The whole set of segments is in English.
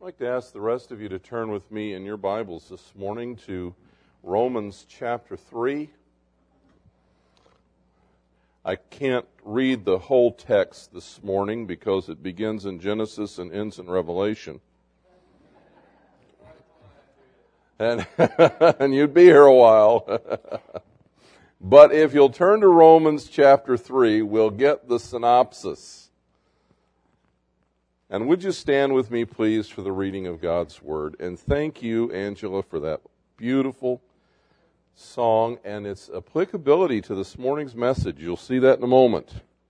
I'd like to ask the rest of you to turn with me in your Bibles this morning to Romans chapter 3. I can't read the whole text this morning because it begins in Genesis and ends in Revelation. And you'd be here a while. But if you'll turn to Romans chapter 3, we'll get the synopsis. And would you stand with me, please, for the reading of God's Word? And thank you, Angela, for that beautiful song and its applicability to this morning's message. You'll see that in a moment.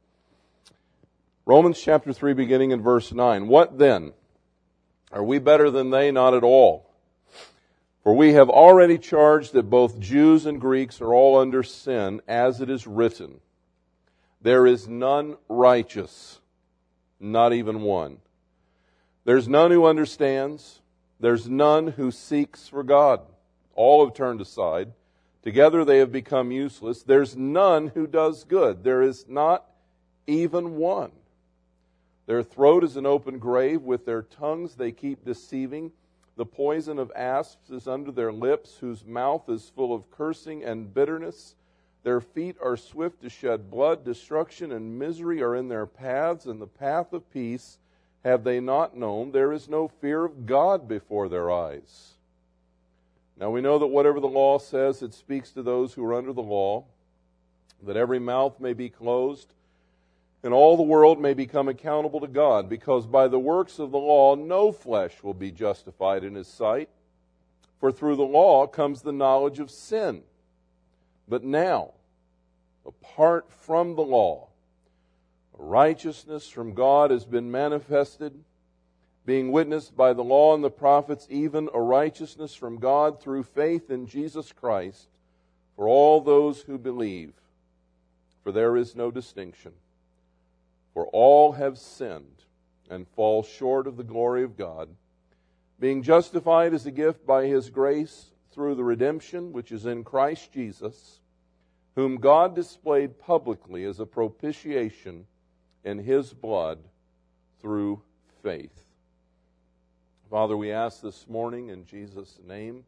Romans chapter 3, beginning in verse 9. What then? Are we better than they? Not at all. For we have already charged that both Jews and Greeks are all under sin, as it is written, there is none righteous, not even one. There's none who understands. There's none who seeks for God. All have turned aside. Together they have become useless. There's none who does good. There is not even one. Their throat is an open grave. With their tongues they keep deceiving. The poison of asps is under their lips, whose mouth is full of cursing and bitterness. Their feet are swift to shed blood. Destruction and misery are in their paths, and the path of peace have they not known. There is no fear of God before their eyes. Now we know that whatever the law says, it speaks to those who are under the law, that every mouth may be closed, and all the world may become accountable to God, because by the works of the law no flesh will be justified in His sight. For through the law comes the knowledge of sin. But now, apart from the law, righteousness from God has been manifested, being witnessed by the law and the prophets, even a righteousness from God through faith in Jesus Christ, for all those who believe. For there is no distinction. For all have sinned and fall short of the glory of God, being justified as a gift by His grace through the redemption which is in Christ Jesus, whom God displayed publicly as a propitiation in His blood through faith. Father, we ask this morning in Jesus' name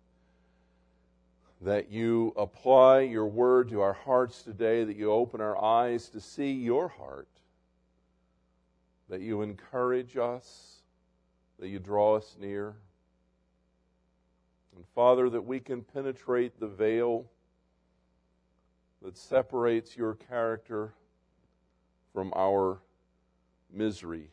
that you apply your word to our hearts today, that you open our eyes to see your heart, that you encourage us, that you draw us near. And Father, that we can penetrate the veil that separates your character from our misery,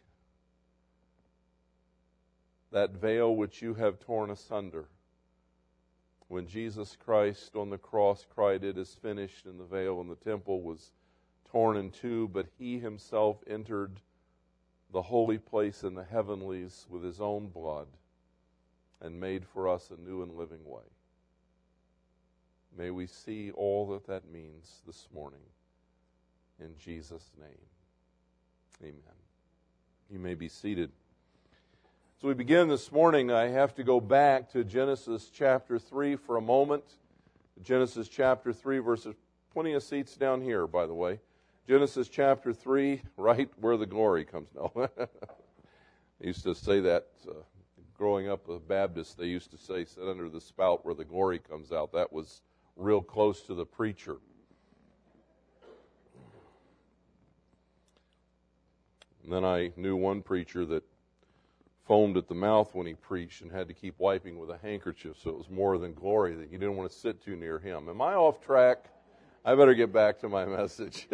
that veil which you have torn asunder. When Jesus Christ on the cross cried, "It is finished," and the veil in the temple was torn in two, but He Himself entered the holy place in the heavenlies with His own blood and made for us a new and living way. May we see all that that means this morning. In Jesus' name, amen. You may be seated. So we begin this morning. I have to go back to Genesis chapter 3 for a moment. Genesis chapter 3 verses, plenty of seats down here, by the way. Genesis chapter 3, right where the glory comes. No. I used to say that growing up a Baptist. They used to say, sit under the spout where the glory comes out. That was real close to the preacher. And then I knew one preacher that foamed at the mouth when he preached and had to keep wiping with a handkerchief, so it was more than glory that you didn't want to sit too near him. Am I off track? I better get back to my message.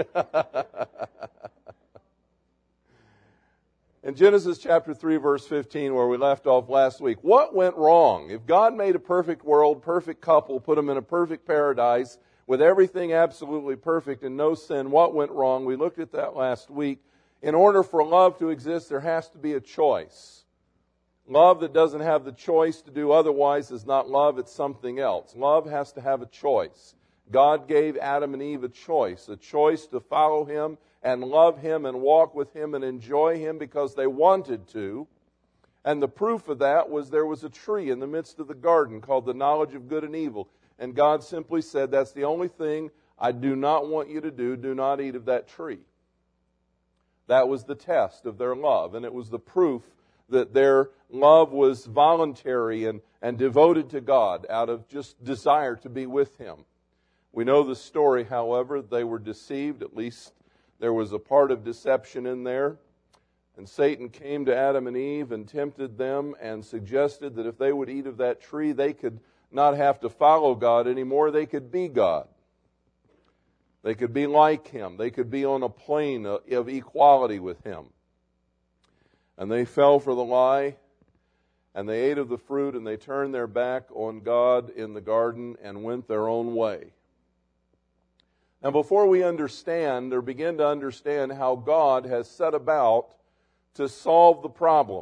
In Genesis chapter 3, verse 15, where we left off last week, what went wrong? If God made a perfect world, perfect couple, put them in a perfect paradise with everything absolutely perfect and no sin, what went wrong? We looked at that last week. In order for love to exist, there has to be a choice. Love that doesn't have the choice to do otherwise is not love, it's something else. Love has to have a choice. God gave Adam and Eve a choice to follow Him and love Him and walk with Him and enjoy Him because they wanted to. And the proof of that was there was a tree in the midst of the garden called the knowledge of good and evil. And God simply said, that's the only thing I do not want you to do. Do not eat of that tree. That was the test of their love, and it was the proof that their love was voluntary and devoted to God out of just desire to be with Him. We know the story, however. They were deceived. At least there was a part of deception in there. And Satan came to Adam and Eve and tempted them and suggested that if they would eat of that tree, they could not have to follow God anymore. They could be God. They could be like Him. They could be on a plane of equality with Him. And they fell for the lie, and they ate of the fruit, and they turned their back on God in the garden and went their own way. Now, before we understand or begin to understand how God has set about to solve the problem,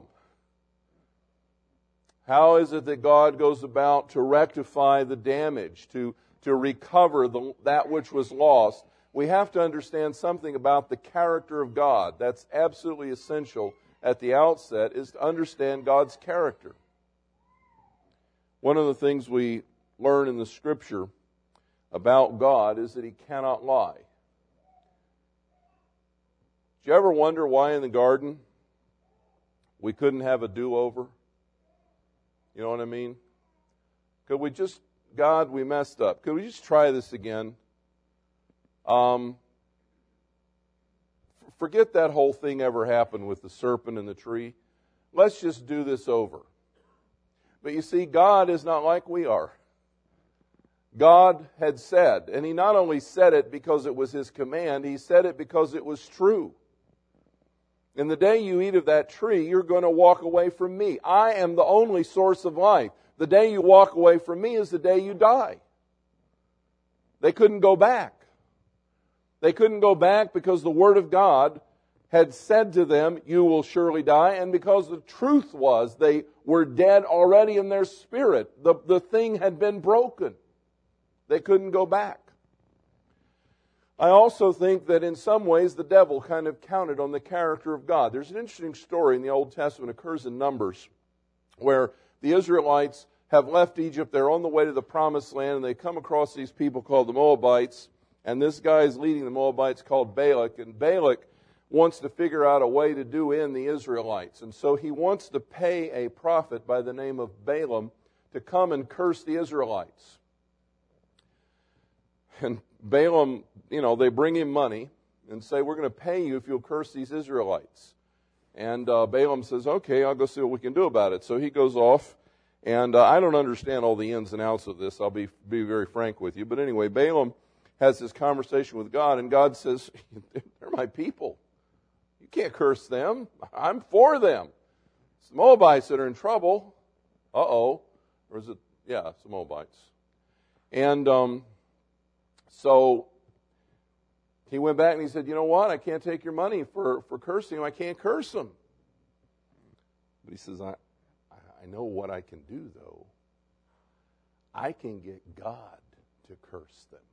how is it that God goes about to rectify the damage, to recover that which was lost? We have to understand something about the character of God. That's absolutely essential at the outset, is to understand God's character. One of the things we learn in the Scripture about God is that He cannot lie. Did you ever wonder why in the garden we couldn't have a do-over? You know what I mean? Could we just, God, we messed up. Could we just try this again? Forget that whole thing ever happened with the serpent and the tree. Let's just do this over. But you see, God is not like we are. God had said, and He not only said it because it was His command, He said it because it was true. In the day you eat of that tree, you're going to walk away from me. I am the only source of life. The day you walk away from me is the day you die. They couldn't go back. They couldn't go back because the Word of God had said to them, you will surely die, and because the truth was they were dead already in their spirit. The thing had been broken. They couldn't go back. I also think that in some ways the devil kind of counted on the character of God. There's an interesting story in the Old Testament, it occurs in Numbers, where the Israelites have left Egypt. They're on the way to the Promised Land, and they come across these people called the Moabites, and this guy is leading the Moabites called Balak, and Balak wants to figure out a way to do in the Israelites. And so he wants to pay a prophet by the name of Balaam to come and curse the Israelites. And Balaam, they bring him money and say, we're going to pay you if you'll curse these Israelites. And Balaam says, okay, I'll go see what we can do about it. So he goes off, and I don't understand all the ins and outs of this. I'll be very frank with you. But anyway, Balaam has this conversation with God, and God says, they're my people. You can't curse them. I'm for them. It's the Moabites that are in trouble. Uh-oh. Or is it? Yeah, it's the Moabites. And so he went back and he said, you know what? I can't take your money for cursing them. I can't curse them. But he says, I know what I can do, though. I can get God to curse them.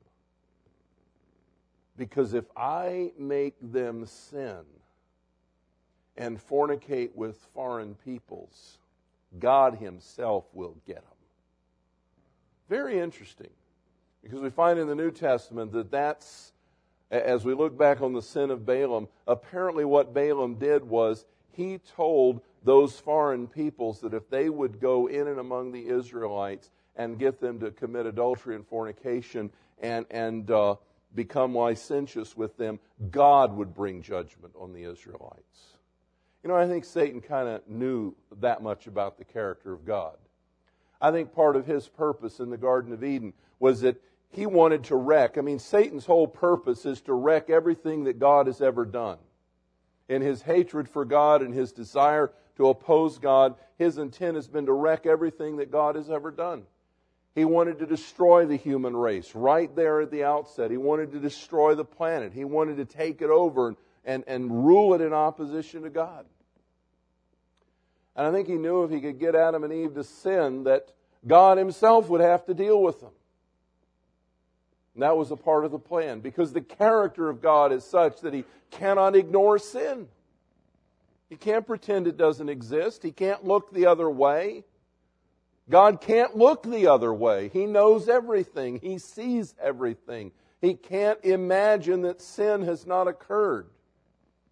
Because if I make them sin and fornicate with foreign peoples, God Himself will get them. Very interesting. Because we find in the New Testament that's, as we look back on the sin of Balaam, apparently what Balaam did was he told those foreign peoples that if they would go in and among the Israelites and get them to commit adultery and fornication and become licentious with them, God would bring judgment on the Israelites. I think Satan kind of knew that much about the character of God. I think part of his purpose in the Garden of Eden was that he wanted to wreck. Satan's whole purpose is to wreck everything that God has ever done. In his hatred for God and his desire to oppose God, his intent has been to wreck everything that God has ever done. He wanted to destroy the human race right there at the outset. He wanted to destroy the planet. He wanted to take it over and rule it in opposition to God. And I think he knew if he could get Adam and Eve to sin, that God Himself would have to deal with them. And that was a part of the plan, because the character of God is such that He cannot ignore sin. He can't pretend it doesn't exist. He can't look the other way. God can't look the other way. He knows everything. He sees everything. He can't imagine that sin has not occurred.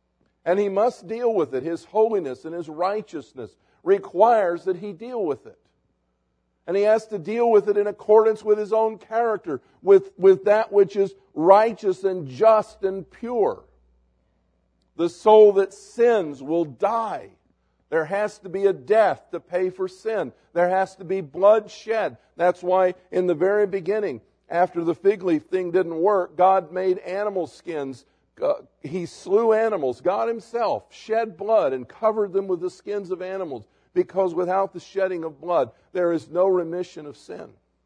And He must deal with it. His holiness and His righteousness requires that He deal with it. And He has to deal with it in accordance with His own character, with that which is righteous and just and pure. The soul that sins will die. There has to be a death to pay for sin. There has to be blood shed. That's why in the very beginning, after the fig leaf thing didn't work, God made animal skins. He slew animals. God Himself shed blood and covered them with the skins of animals, because without the shedding of blood, there is no remission of sin.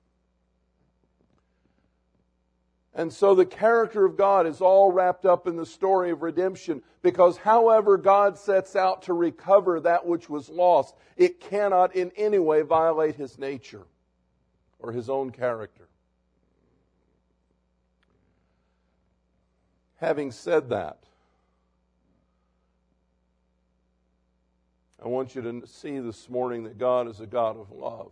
And so the character of God is all wrapped up in the story of redemption, because however God sets out to recover that which was lost, it cannot in any way violate His nature or His own character. Having said that, I want you to see this morning that God is a God of love.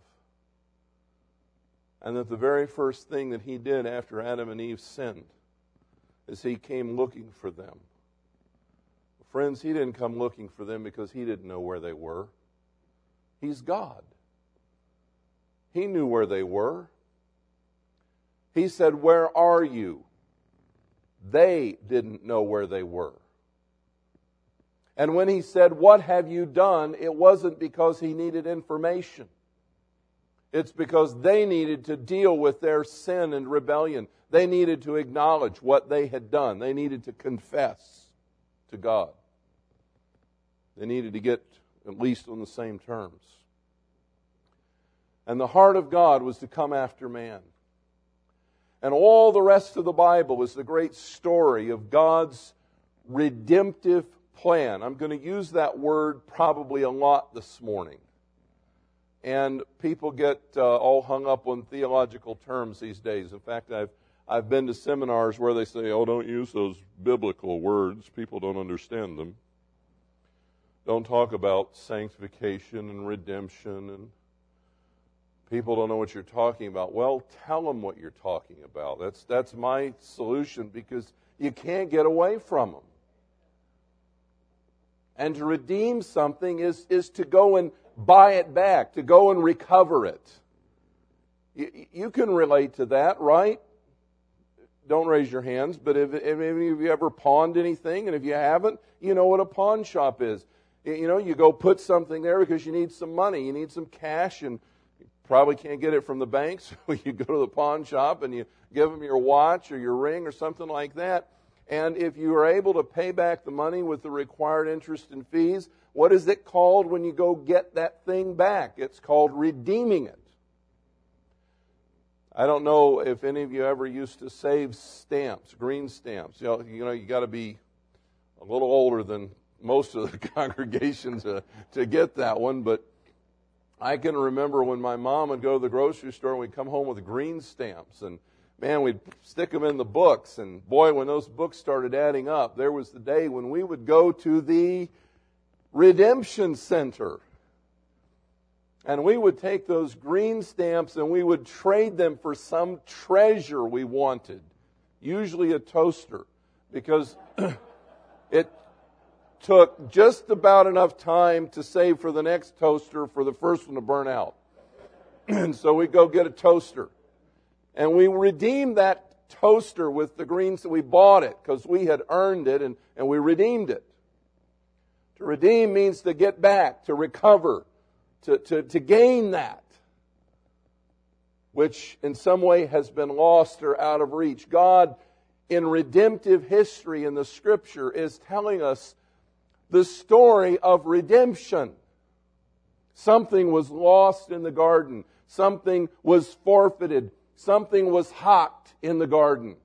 And that the very first thing that He did after Adam and Eve sinned is He came looking for them. Friends, He didn't come looking for them because He didn't know where they were. He's God. He knew where they were. He said, "Where are you?" They didn't know where they were. And when He said, "What have you done?" it wasn't because He needed information. It's because they needed to deal with their sin and rebellion. They needed to acknowledge what they had done. They needed to confess to God. They needed to get at least on the same terms. And the heart of God was to come after man. And all the rest of the Bible is the great story of God's redemptive plan. I'm going to use that word probably a lot this morning. And people get all hung up on theological terms these days. In fact, I've been to seminars where they say, "Oh, don't use those biblical words. People don't understand them. Don't talk about sanctification and redemption, and people don't know what you're talking about." Well, tell them what you're talking about. That's my solution, because you can't get away from them. And to redeem something is to go and buy it back, to go and recover it. You can relate to that, right? Don't raise your hands, but if any of you ever pawned anything, and if you haven't, you know what a pawn shop is. You know, you go put something there because you need some money, you need some cash, and you probably can't get it from the bank, so you go to the pawn shop and you give them your watch or your ring or something like that. And if you are able to pay back the money with the required interest and fees, what is it called when you go get that thing back? It's called redeeming it. I don't know if any of you ever used to save stamps, green stamps. You know, you got to be a little older than most of the congregations to get that one. But I can remember when my mom would go to the grocery store and we'd come home with green stamps, and man, we'd stick them in the books. And boy, when those books started adding up, there was the day when we would go to the redemption center. And we would take those green stamps and we would trade them for some treasure we wanted. Usually a toaster. Because it took just about enough time to save for the next toaster for the first one to burn out. And so we'd go get a toaster. And we redeemed that toaster with the greens that we bought it because we had earned it, and we redeemed it. To redeem means to get back, to recover, to gain that, which in some way has been lost or out of reach. God, in redemptive history in the Scripture, is telling us the story of redemption. Something was lost in the garden. Something was forfeited. Something was hocked in the garden.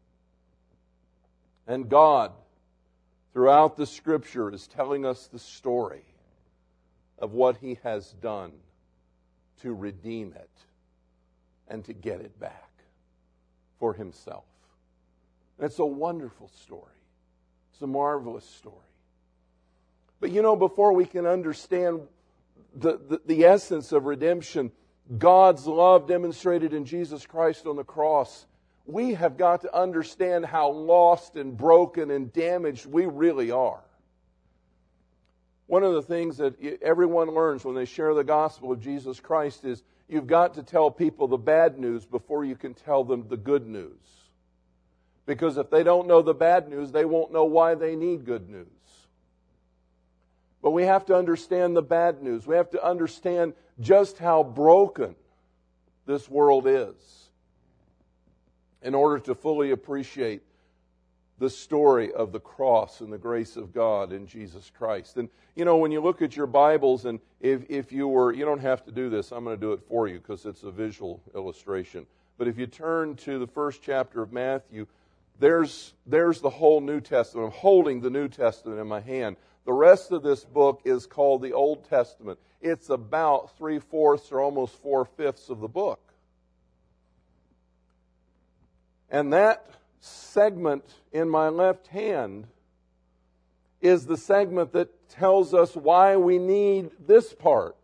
And God, throughout the Scripture, is telling us the story of what He has done to redeem it and to get it back for Himself. And it's a wonderful story. It's a marvelous story. But you know, before we can understand the essence of redemption, God's love demonstrated in Jesus Christ on the cross, we have got to understand how lost and broken and damaged we really are. One of the things that everyone learns when they share the gospel of Jesus Christ is you've got to tell people the bad news before you can tell them the good news. Because if they don't know the bad news, they won't know why they need good news. But we have to understand the bad news. We have to understand just how broken this world is in order to fully appreciate the story of the cross and the grace of God in Jesus Christ. And, when you look at your Bibles, and if you don't have to do this, I'm going to do it for you because it's a visual illustration. But if you turn to the first chapter of Matthew, there's the whole New Testament. I'm holding the New Testament in my hand. The rest of this book is called the Old Testament. It's about 3/4 or almost 4/5 of the book. And that segment in my left hand is the segment that tells us why we need this part.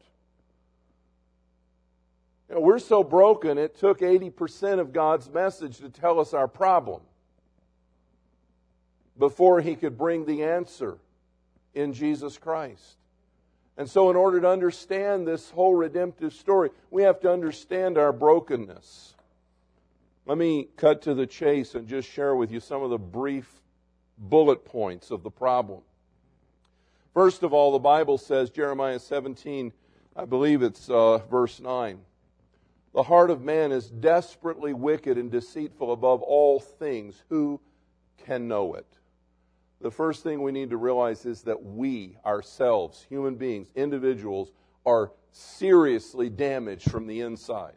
We're so broken, it took 80% of God's message to tell us our problem before He could bring the answer in Jesus Christ. And so in order to understand this whole redemptive story, we have to understand our brokenness. Let me cut to the chase and just share with you some of the brief bullet points of the problem. First of all, the Bible says, Jeremiah 17, I believe it's verse 9, the heart of man is desperately wicked and deceitful above all things. Who can know it? The first thing we need to realize is that we, ourselves, human beings, individuals, are seriously damaged from the inside.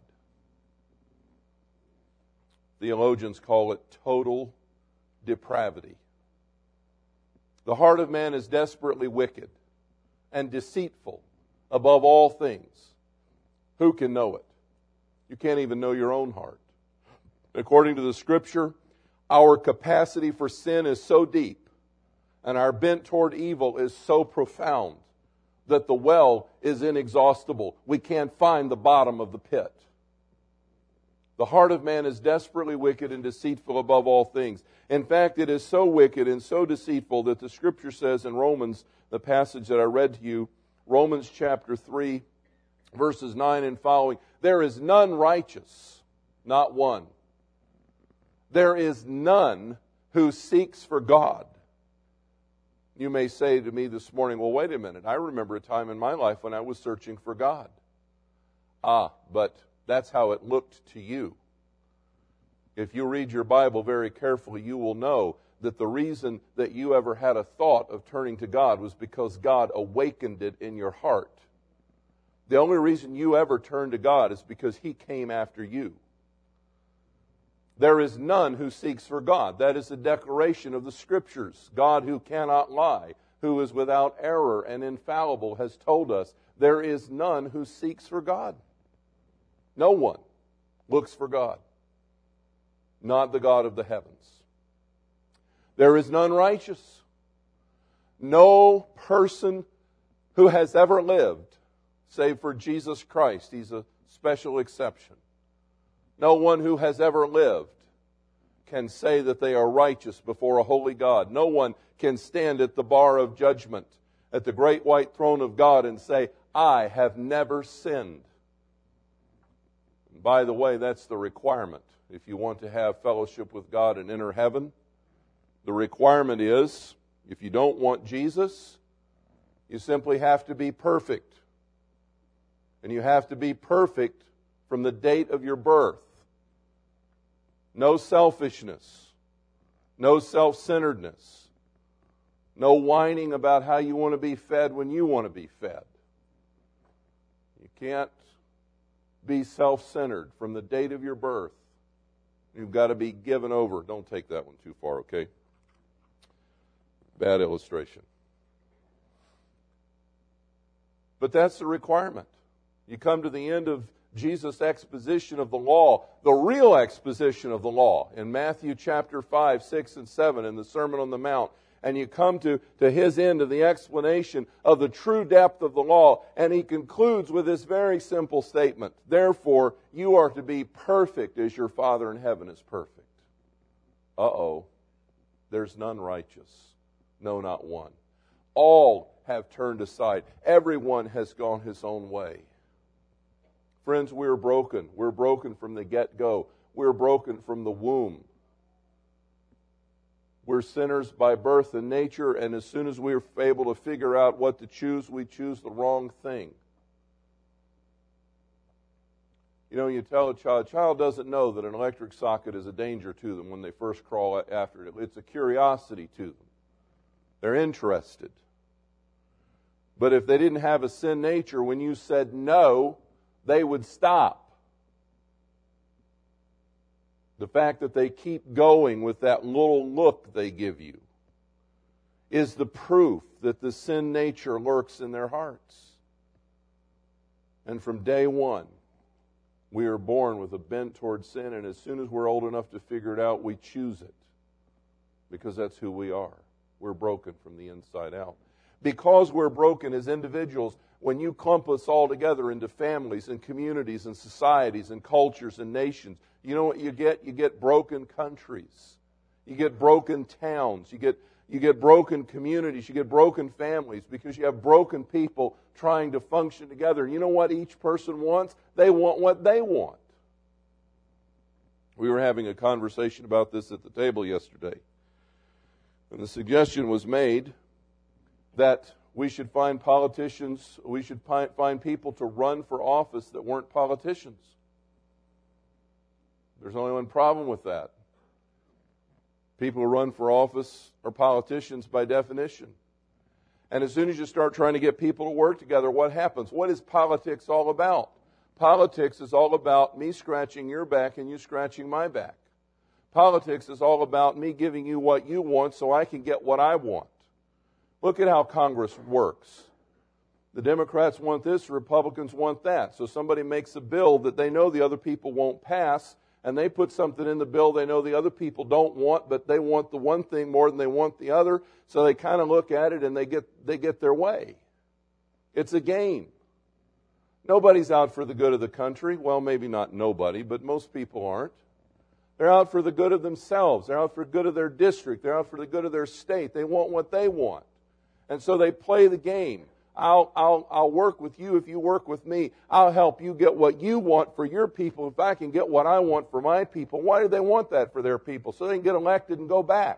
Theologians call it total depravity. The heart of man is desperately wicked and deceitful above all things. Who can know it? You can't even know your own heart. According to the Scripture, our capacity for sin is so deep and our bent toward evil is so profound that the well is inexhaustible. We can't find the bottom of the pit. The heart of man is desperately wicked and deceitful above all things. In fact, it is so wicked and so deceitful that the Scripture says in Romans, the passage that I read to you, Romans chapter 3, verses 9 and following, there is none righteous, not one. There is none who seeks for God. You may say to me this morning, well, wait a minute. I remember a time in my life when I was searching for God. But that's how it looked to you. If you read your Bible very carefully, you will know that the reason that you ever had a thought of turning to God was because God awakened it in your heart. The only reason you ever turned to God is because He came after you. There is none who seeks for God. That is the declaration of the Scriptures. God, who cannot lie, who is without error and infallible, has told us there is none who seeks for God. No one looks for God, not the God of the heavens. There is none righteous. No person who has ever lived, save for Jesus Christ. He's a special exception. No one who has ever lived can say that they are righteous before a holy God. No one can stand at the bar of judgment at the great white throne of God and say, I have never sinned. By the way, that's the requirement. If you want to have fellowship with God and enter heaven, the requirement is, if you don't want Jesus, you simply have to be perfect. And you have to be perfect from the date of your birth. No selfishness. No self-centeredness. No whining about how you want to be fed when you want to be fed. You can't be self-centered from the date of your birth. You've got to be given over. Don't take that one too far, okay? Bad illustration. But that's the requirement. You come to the end of Jesus' exposition of the law, the real exposition of the law, in Matthew chapter 5, 6, and 7, in the Sermon on the Mount, and you come to his end of the explanation of the true depth of the law, and he concludes with this very simple statement, therefore, you are to be perfect as your Father in heaven is perfect. There's none righteous, no, not one. All have turned aside. Everyone has gone his own way. Friends, we're broken. We're broken from the get-go. We're broken from the womb. We're sinners by birth and nature, and as soon as we're able to figure out what to choose, we choose the wrong thing. You know, you tell a child doesn't know that an electric socket is a danger to them when they first crawl after it. It's a curiosity to them. They're interested. But if they didn't have a sin nature, when you said no, they would stop. The fact that they keep going with that little look they give you is the proof that the sin nature lurks in their hearts. And from day one, we are born with a bent toward sin, and as soon as we're old enough to figure it out, we choose it. Because that's who we are. We're broken from the inside out. Because we're broken as individuals, when you clump us all together into families and communities and societies and cultures and nations, you know what you get? You get broken countries. You get broken towns. You get broken communities. You get broken families because you have broken people trying to function together. You know what each person wants? They want what they want. We were having a conversation about this at the table yesterday. And the suggestion was made that we should find politicians, we should find people to run for office that weren't politicians. There's only one problem with that. People who run for office are politicians by definition. And as soon as you start trying to get people to work together, what happens? What is politics all about? Politics is all about me scratching your back and you scratching my back. Politics is all about me giving you what you want so I can get what I want. Look at how Congress works. The Democrats want this, the Republicans want that. So somebody makes a bill that they know the other people won't pass, and they put something in the bill they know the other people don't want, but they want the one thing more than they want the other, so they kind of look at it and they get their way. It's a game. Nobody's out for the good of the country. Well, maybe not nobody, but most people aren't. They're out for the good of themselves. They're out for the good of their district. They're out for the good of their state. They want what they want. And so they play the game. I'll work with you if you work with me. I'll help you get what you want for your people if I can get what I want for my people. Why do they want that for their people? So they can get elected and go back.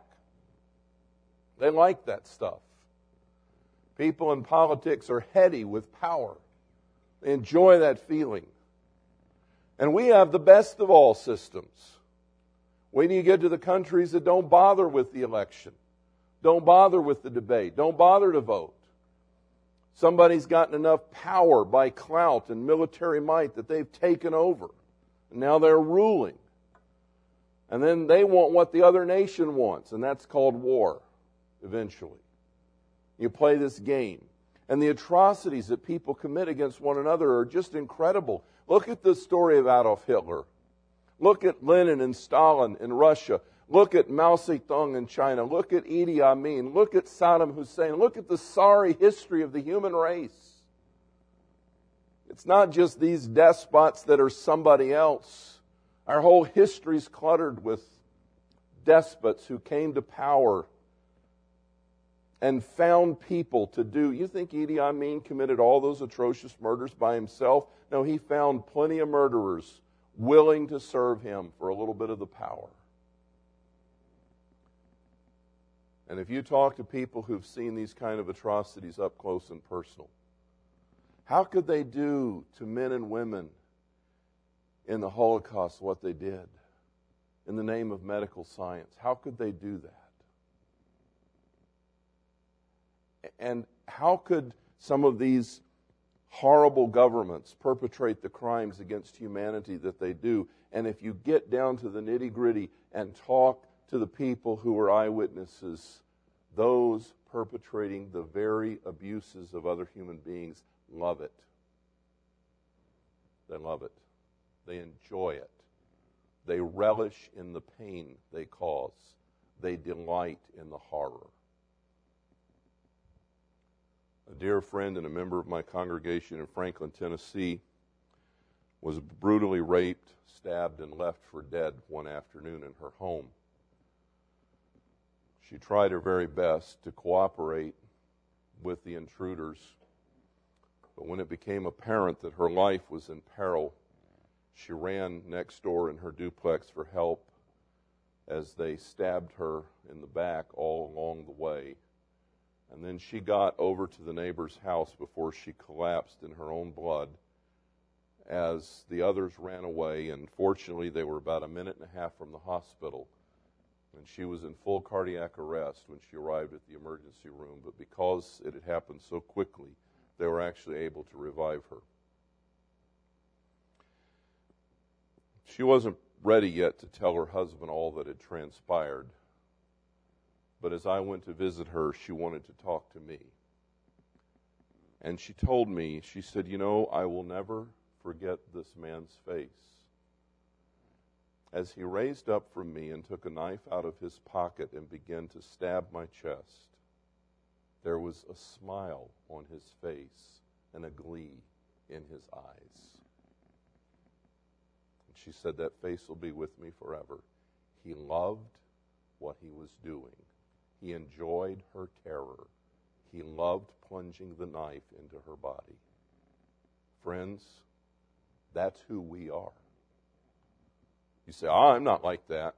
They like that stuff. People in politics are heady with power. They enjoy that feeling. And we have the best of all systems. Wait till you get to the countries that don't bother with the election. Don't bother with the debate. Don't bother to vote. Somebody's gotten enough power by clout and military might that they've taken over. And now they're ruling. And then they want what the other nation wants, and that's called war, eventually. You play this game. And the atrocities that people commit against one another are just incredible. Look at the story of Adolf Hitler. Look at Lenin and Stalin in Russia. Look at Mao Zedong in China. Look at Idi Amin. Look at Saddam Hussein. Look at the sorry history of the human race. It's not just these despots that are somebody else. Our whole history is cluttered with despots who came to power and found people to do. You think Idi Amin committed all those atrocious murders by himself? No, he found plenty of murderers willing to serve him for a little bit of the power. And if you talk to people who've seen these kind of atrocities up close and personal, how could they do to men and women in the Holocaust what they did in the name of medical science? How could they do that? And how could some of these horrible governments perpetrate the crimes against humanity that they do? And if you get down to the nitty-gritty and talk to the people who are eyewitnesses, those perpetrating the very abuses of other human beings love it. They love it. They enjoy it. They relish in the pain they cause. They delight in the horror. A dear friend and a member of my congregation in Franklin, Tennessee, was brutally raped, stabbed, and left for dead one afternoon in her home. She tried her very best to cooperate, with the intruders. But when it became apparent that her life was in peril, she ran next door in her duplex for help as they stabbed her in the back all along the way. And then she got over to the neighbor's house before she collapsed in her own blood as the others ran away. And fortunately, they were about a minute and a half from the hospital. And she was in full cardiac arrest when she arrived at the emergency room. But because it had happened so quickly, they were actually able to revive her. She wasn't ready yet to tell her husband all that had transpired. But as I went to visit her, she wanted to talk to me. And she told me, she said, "You know, I will never forget this man's face. As he raised up from me and took a knife out of his pocket and began to stab my chest, there was a smile on his face and a glee in his eyes." And she said, "That face will be with me forever." He loved what he was doing. He enjoyed her terror. He loved plunging the knife into her body. Friends, that's who we are. You say, "I'm not like that."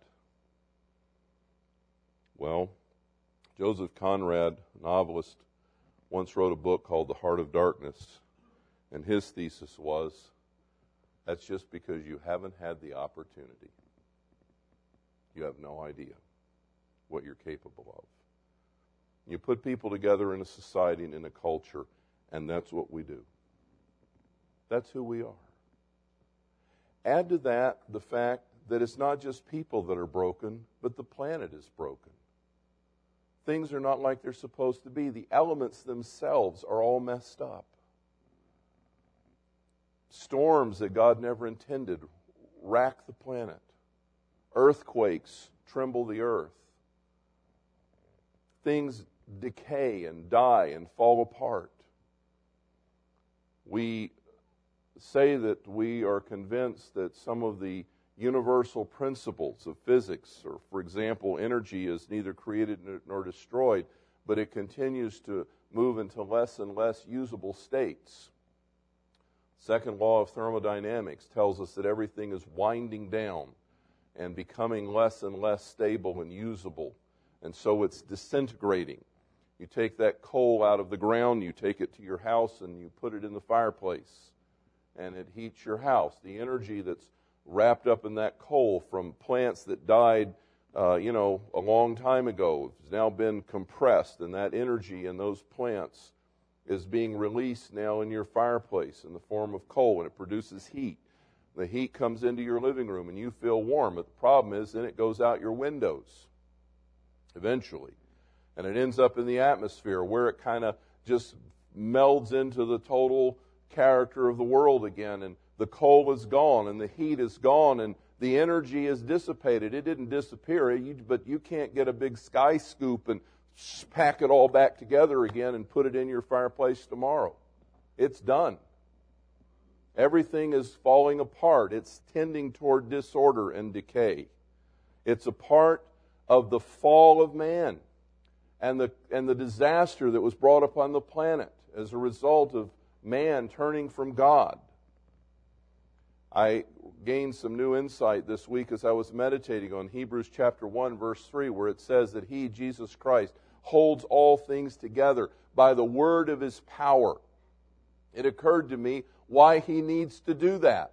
Well, Joseph Conrad, a novelist, once wrote a book called The Heart of Darkness, and his thesis was, that's just because you haven't had the opportunity. You have no idea what you're capable of. You put people together in a society and in a culture, and that's what we do. That's who we are. Add to that the fact that it's not just people that are broken, but the planet is broken. Things are not like they're supposed to be. The elements themselves are all messed up. Storms that God never intended rack the planet. Earthquakes tremble the earth. Things decay and die and fall apart. We say that we are convinced that some of the universal principles of physics, or for example, energy is neither created nor destroyed, but it continues to move into less and less usable states. Second law of thermodynamics tells us that everything is winding down and becoming less and less stable and usable, and so it's disintegrating. You take that coal out of the ground, you take it to your house, and you put it in the fireplace, and it heats your house. The energy that's wrapped up in that coal from plants that died, a long time ago has now been compressed, and that energy in those plants is being released now in your fireplace in the form of coal, and it produces heat. The heat comes into your living room, and you feel warm, but the problem is then it goes out your windows eventually, and it ends up in the atmosphere where it kind of just melds into the total character of the world again, and the coal is gone, and the heat is gone, and the energy is dissipated. It didn't disappear, but you can't get a big sky scoop and pack it all back together again and put it in your fireplace tomorrow. It's done. Everything is falling apart. It's tending toward disorder and decay. It's a part of the fall of man and the disaster that was brought upon the planet as a result of man turning from God. I gained some new insight this week as I was meditating on Hebrews chapter 1, verse 3, where it says that He, Jesus Christ, holds all things together by the word of His power. It occurred to me why He needs to do that.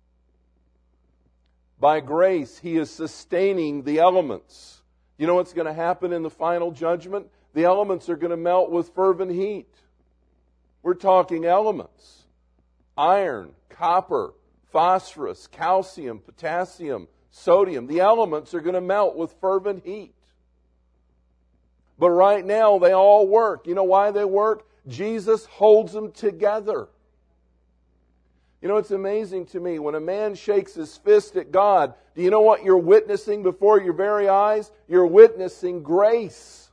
By grace, He is sustaining the elements. You know what's going to happen in the final judgment? The elements are going to melt with fervent heat. We're talking elements. Iron, copper, phosphorus, calcium, potassium, sodium. The elements are going to melt with fervent heat. But right now, they all work. You know why they work? Jesus holds them together. You know, it's amazing to me. When a man shakes his fist at God, do you know what you're witnessing before your very eyes? You're witnessing grace.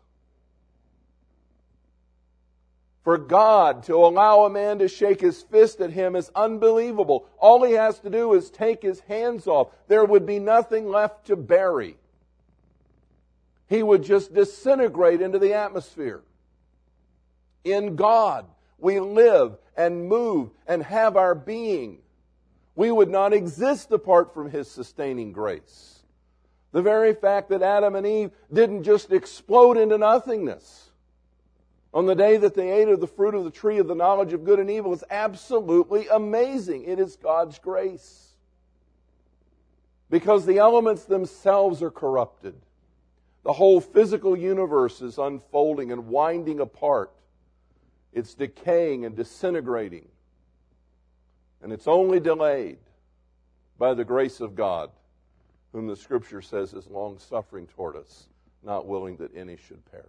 For God to allow a man to shake his fist at him is unbelievable. All he has to do is take his hands off. There would be nothing left to bury. He would just disintegrate into the atmosphere. In God, we live and move and have our being. We would not exist apart from His sustaining grace. The very fact that Adam and Eve didn't just explode into nothingness on the day that they ate of the fruit of the tree of the knowledge of good and evil is absolutely amazing. It is God's grace. Because the elements themselves are corrupted. The whole physical universe is unfolding and winding apart. It's decaying and disintegrating. And it's only delayed by the grace of God, whom the Scripture says is long-suffering toward us, not willing that any should perish.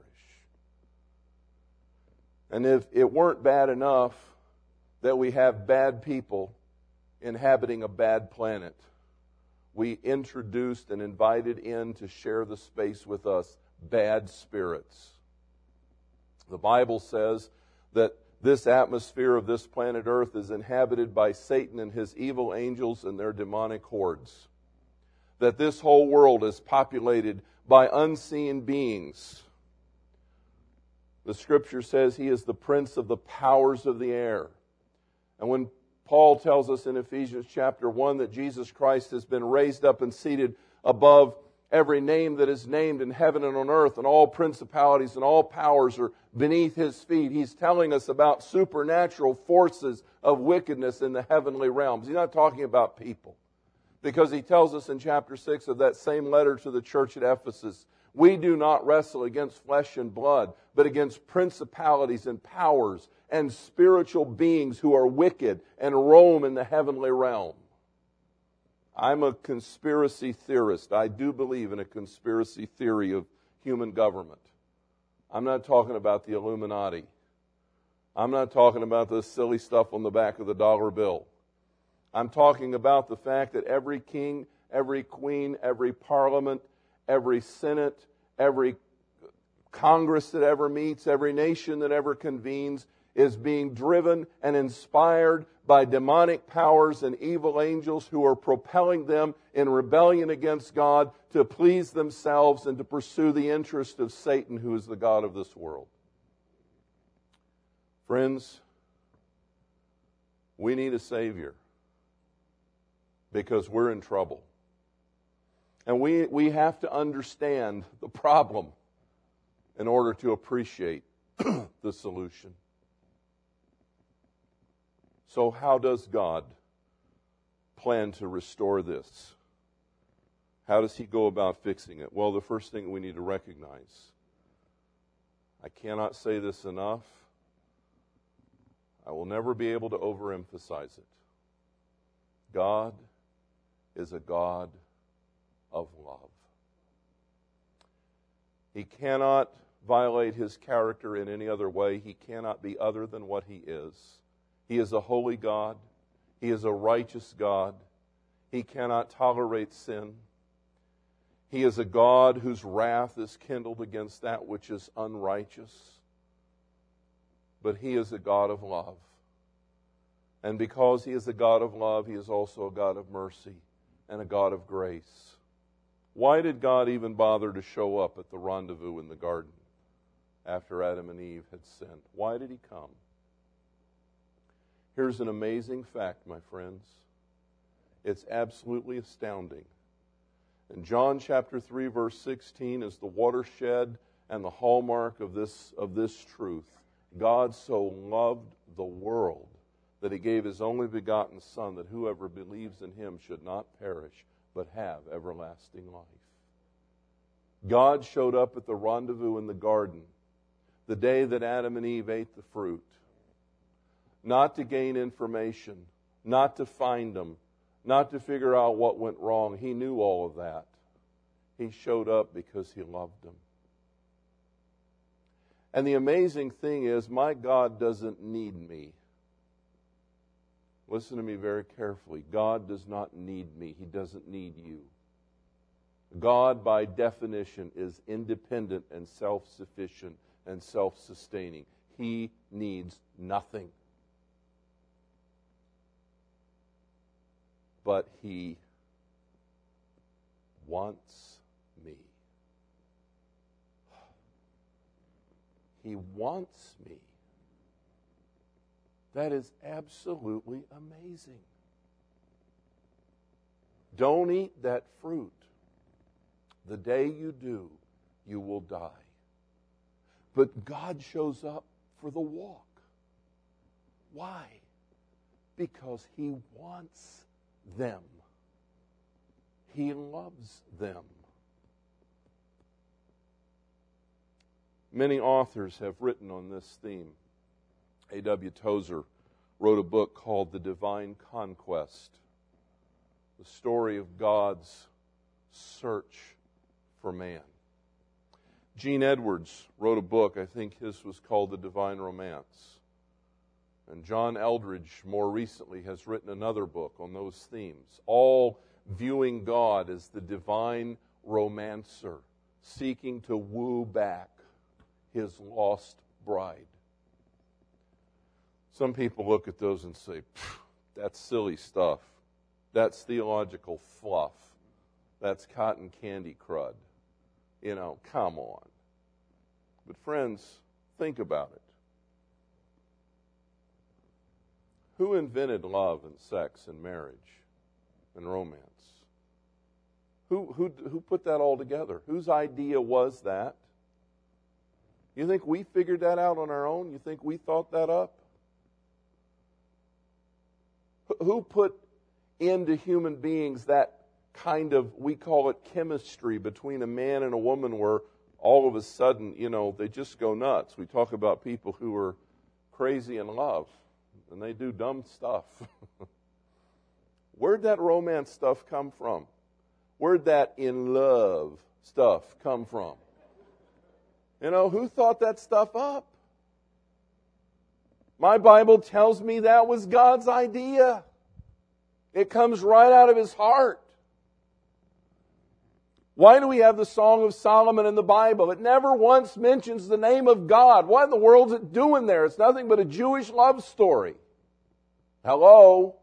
And if it weren't bad enough that we have bad people inhabiting a bad planet, we introduced and invited in to share the space with us bad spirits. The Bible says that this atmosphere of this planet Earth is inhabited by Satan and his evil angels and their demonic hordes. That this whole world is populated by unseen beings. The Scripture says he is the prince of the powers of the air. And when Paul tells us in Ephesians chapter 1 that Jesus Christ has been raised up and seated above every name that is named in heaven and on earth, and all principalities and all powers are beneath His feet, He's telling us about supernatural forces of wickedness in the heavenly realms. He's not talking about people. Because He tells us in chapter 6 of that same letter to the church at Ephesus, we do not wrestle against flesh and blood, but against principalities and powers and spiritual beings who are wicked and roam in the heavenly realm. I'm a conspiracy theorist. I do believe in a conspiracy theory of human government. I'm not talking about the Illuminati. I'm not talking about the silly stuff on the back of the dollar bill. I'm talking about the fact that every king, every queen, every parliament, every senate, every Congress that ever meets, every nation that ever convenes is being driven and inspired by demonic powers and evil angels who are propelling them in rebellion against God to please themselves and to pursue the interest of Satan, who is the god of this world. Friends, we need a Savior because we're in trouble. And we have to understand the problem in order to appreciate the solution. So how does God plan to restore this? How does He go about fixing it? Well, the first thing we need to recognize, I cannot say this enough, I will never be able to overemphasize it. God is a God of love. He cannot violate His character in any other way. He cannot be other than what He is. He is a holy God. He is a righteous God. He cannot tolerate sin. He is a God whose wrath is kindled against that which is unrighteous. But He is a God of love. And because He is a God of love, He is also a God of mercy and a God of grace. Why did God even bother to show up at the rendezvous in the garden after Adam and Eve had sinned? Why did He come? Here's an amazing fact, my friends. It's absolutely astounding. In John chapter 3, verse 16 is the watershed and the hallmark of this truth. God so loved the world that He gave His only begotten Son, that whoever believes in Him should not perish, but have everlasting life. God showed up at the rendezvous in the garden the day that Adam and Eve ate the fruit, not to gain information, not to find them, not to figure out what went wrong. He knew all of that. He showed up because He loved them. And the amazing thing is, my God doesn't need me. Listen to me very carefully. God does not need me. He doesn't need you. God, by definition, is independent and self-sufficient and self-sustaining. He needs nothing. But He wants me. He wants me. That is absolutely amazing. Don't eat that fruit. The day you do, you will die. But God shows up for the walk. Why? Because He wants them. He loves them. Many authors have written on this theme. A.W. Tozer wrote a book called The Divine Conquest, the story of God's search for man. Gene Edwards wrote a book, I think his was called The Divine Romance. And John Eldredge, more recently, has written another book on those themes, all viewing God as the divine romancer, seeking to woo back His lost bride. Some people look at those and say, that's silly stuff. That's theological fluff. That's cotton candy crud. You know, come on. But friends, think about it. Who invented love and sex and marriage and romance? Who put that all together? Whose idea was that? You think we figured that out on our own? You think we thought that up? Who put into human beings that kind of, we call it chemistry, between a man and a woman where all of a sudden, you know, they just go nuts? We talk about people who are crazy in love, and they do dumb stuff. Where'd that romance stuff come from? Where'd that in love stuff come from? You know, who thought that stuff up? My Bible tells me that was God's idea. It comes right out of His heart. Why do we have the Song of Solomon in the Bible? It never once mentions the name of God. What in the world is it doing there? It's nothing but a Jewish love story. Hello?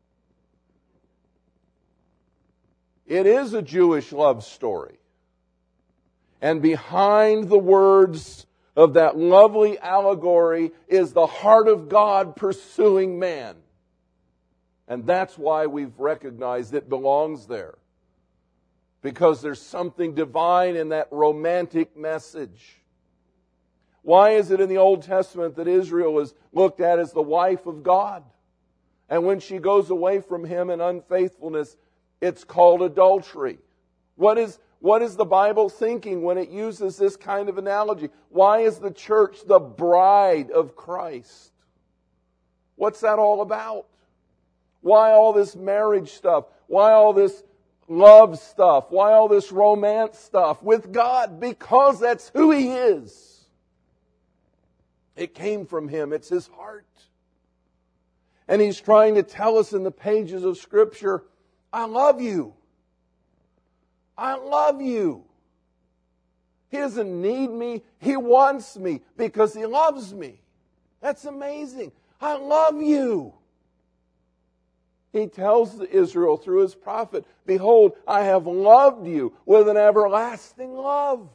It is a Jewish love story. And behind the words of that lovely allegory is the heart of God pursuing man. And that's why we've recognized it belongs there. Because there's something divine in that romantic message. Why is it in the Old Testament that Israel is looked at as the wife of God? And when she goes away from Him in unfaithfulness, it's called adultery. What is the Bible thinking when it uses this kind of analogy? Why is the church the bride of Christ? What's that all about? Why all this marriage stuff? Why all this love stuff? Why all this romance stuff with God? Because that's who He is. It came from Him. It's His heart. And He's trying to tell us in the pages of Scripture, I love you. I love you. He doesn't need me. He wants me because He loves me. That's amazing. I love you. He tells Israel through His prophet, behold, I have loved you with an everlasting love.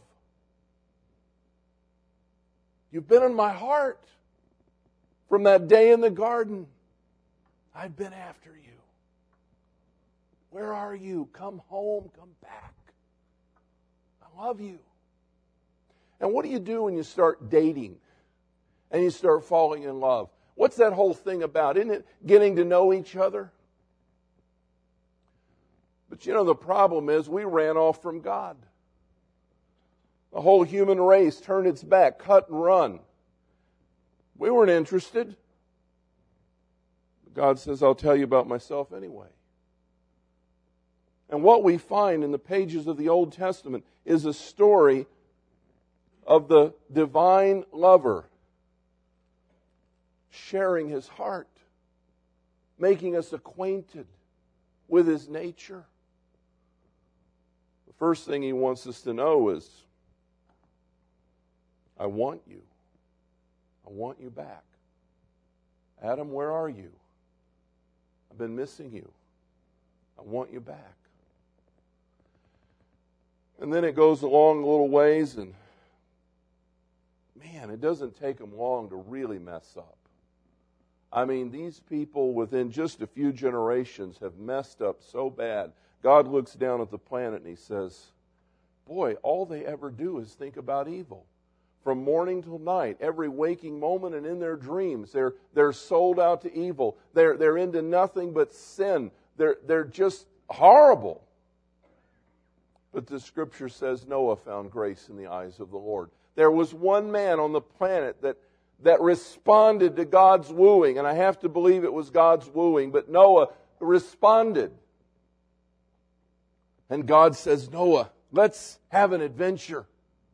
You've been in my heart. From that day in the garden, I've been after you. Where are you? Come home, come back. I love you. And what do you do when you start dating and you start falling in love? What's that whole thing about? Isn't it getting to know each other? But you know, the problem is we ran off from God. The whole human race turned its back, cut and run. We weren't interested. God says, I'll tell you about myself anyway. And what we find in the pages of the Old Testament is a story of the divine lover sharing His heart, making us acquainted with His nature. The first thing He wants us to know is, I want you. I want you back. Adam, where are you? I've been missing you. I want you back. And then it goes along a little ways, and man, it doesn't take them long to really mess up. I mean, these people within just a few generations have messed up so bad. God looks down at the planet and He says, boy, all they ever do is think about evil. From morning till night, every waking moment and in their dreams, they're sold out to evil. They're into nothing but sin. They're just horrible. But the Scripture says Noah found grace in the eyes of the Lord. There was one man on the planet that responded to God's wooing, and I have to believe it was God's wooing, but Noah responded. And God says, Noah, let's have an adventure.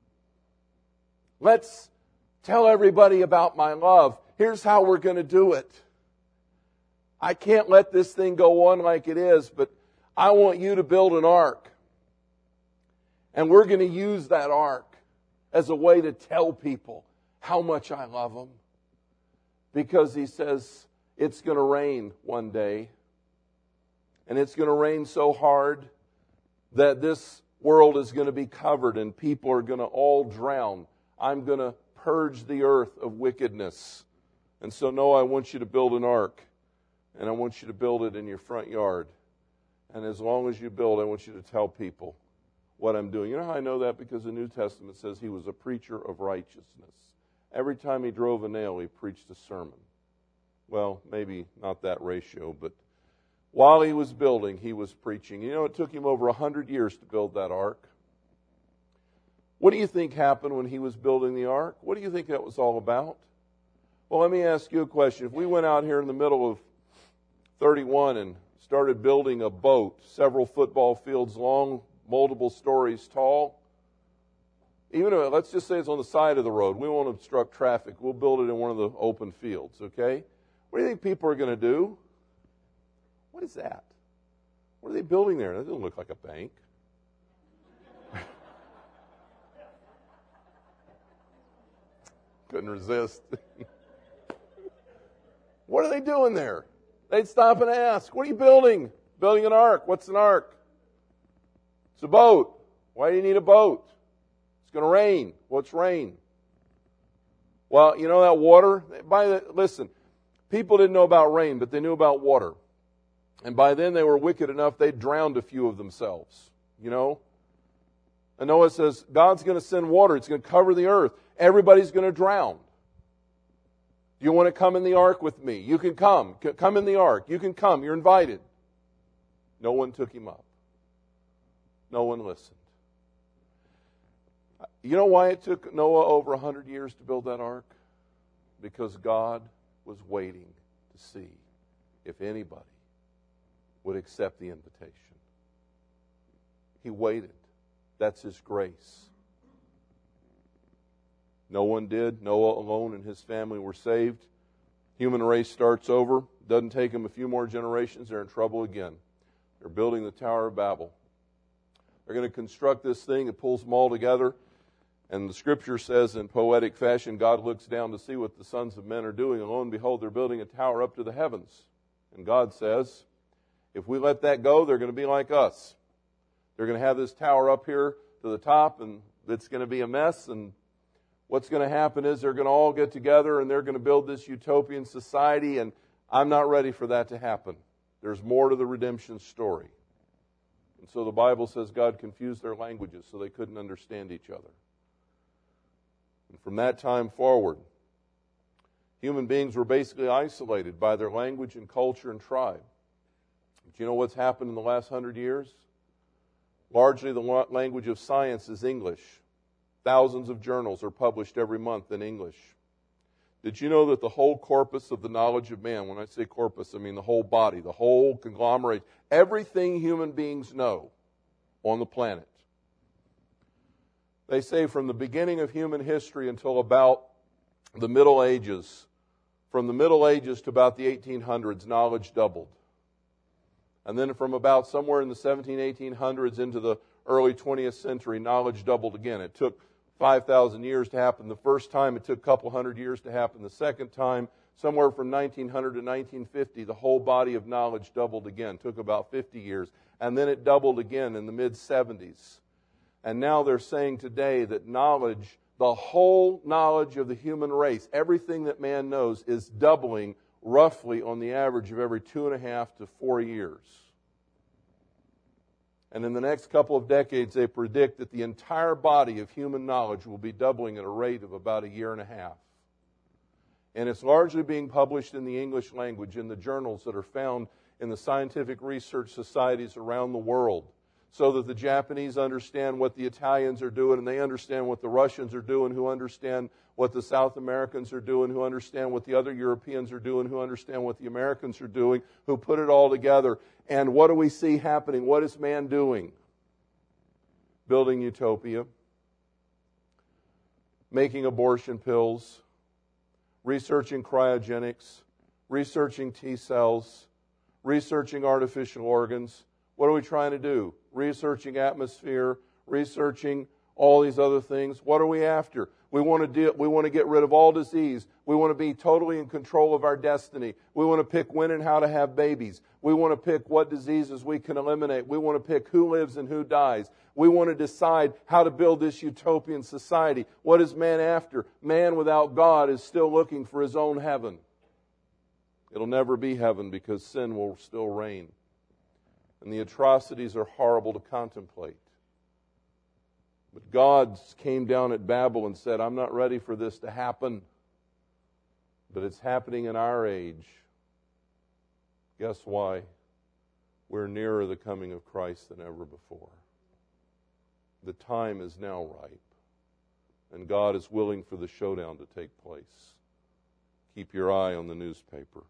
Let's tell everybody about my love. Here's how we're going to do it. I can't let this thing go on like it is, but I want you to build an ark. And we're going to use that ark as a way to tell people how much I love them. Because He says it's going to rain one day. And it's going to rain so hard that this world is going to be covered and people are going to all drown. I'm going to purge the earth of wickedness. And so, Noah, I want you to build an ark. And I want you to build it in your front yard. And as long as you build, I want you to tell people what I'm doing. You know how I know that? Because the New Testament says He was a preacher of righteousness. Every time He drove a nail, He preached a sermon. Well, maybe not that ratio, but while He was building, He was preaching. You know, it took Him over 100 years to build that ark. What do you think happened when He was building the ark? What do you think that was all about? Well, let me ask you a question. If we went out here in the middle of 31 and started building a boat, several football fields long, multiple stories tall, even if, let's just say it's on the side of the road. We won't obstruct traffic. We'll build it in one of the open fields, okay? What do you think people are going to do? What is that? What are they building there? That doesn't look like a bank. Couldn't resist. What are they doing there? They'd stop and ask, what are you building? Building an ark. What's an ark? It's a boat. Why do you need a boat? It's going to rain. What's rain? Well, you know that water? Listen, people didn't know about rain, but they knew about water. And by then they were wicked enough, they'd drowned a few of themselves, you know? And Noah says, God's going to send water. It's going to cover the earth. Everybody's going to drown. Do you want to come in the ark with me? You can come. Come in the ark. You can come. You're invited. No one took him up. No one listened. You know why it took Noah over 100 years to build that ark? Because God was waiting to see if anybody would accept the invitation. He waited. That's His grace. No one did. Noah alone and his family were saved. Human race starts over. Doesn't take them a few more generations. They're in trouble again. They're building the Tower of Babel. They're going to construct this thing that pulls them all together. And the Scripture says in poetic fashion, God looks down to see what the sons of men are doing. And lo and behold, they're building a tower up to the heavens. And God says, if we let that go, they're going to be like us. They're going to have this tower up here to the top, and it's going to be a mess. And what's going to happen is they're going to all get together, and they're going to build this utopian society, and I'm not ready for that to happen. There's more to the redemption story. And so the Bible says God confused their languages so they couldn't understand each other. And from that time forward, human beings were basically isolated by their language and culture and tribe. But you know what's happened in the last 100 years? Largely the language of science is English. Thousands of journals are published every month in English. Did you know that the whole corpus of the knowledge of man, when I say corpus, I mean the whole body, the whole conglomerate, everything human beings know on the planet, they say from the beginning of human history until about the Middle Ages, from the Middle Ages to about the 1800s, knowledge doubled. And then from about somewhere in the 1800s into the early 20th century, knowledge doubled again. It took 5,000 years to happen the first time. It took a couple hundred years to happen the second time. Somewhere from 1900 to 1950, the whole body of knowledge doubled again. It took about 50 years. And then it doubled again in the mid-70s. And now they're saying today that knowledge, the whole knowledge of the human race, everything that man knows, is doubling roughly on the average of every 2.5 to 4 years. And in the next couple of decades, they predict that the entire body of human knowledge will be doubling at a rate of about 1.5 years. And it's largely being published in the English language in the journals that are found in the scientific research societies around the world, so that the Japanese understand what the Italians are doing, and they understand what the Russians are doing, who understand what the South Americans are doing, who understand what the other Europeans are doing, who understand what the Americans are doing, who put it all together. And what do we see happening? What is man doing? Building utopia, making abortion pills, researching cryogenics, researching T cells, researching artificial organs. What are we trying to do? Researching atmosphere, researching all these other things. What are we after? We want to get rid of all disease. We want to be totally in control of our destiny. We want to pick when and how to have babies. We want to pick what diseases we can eliminate. We want to pick who lives and who dies. We want to decide how to build this utopian society. What is man after? Man without God is still looking for his own heaven. It'll never be heaven because sin will still reign. And the atrocities are horrible to contemplate. But God came down at Babel and said, I'm not ready for this to happen. But it's happening in our age. Guess why? We're nearer the coming of Christ than ever before. The time is now ripe. And God is willing for the showdown to take place. Keep your eye on the newspaper.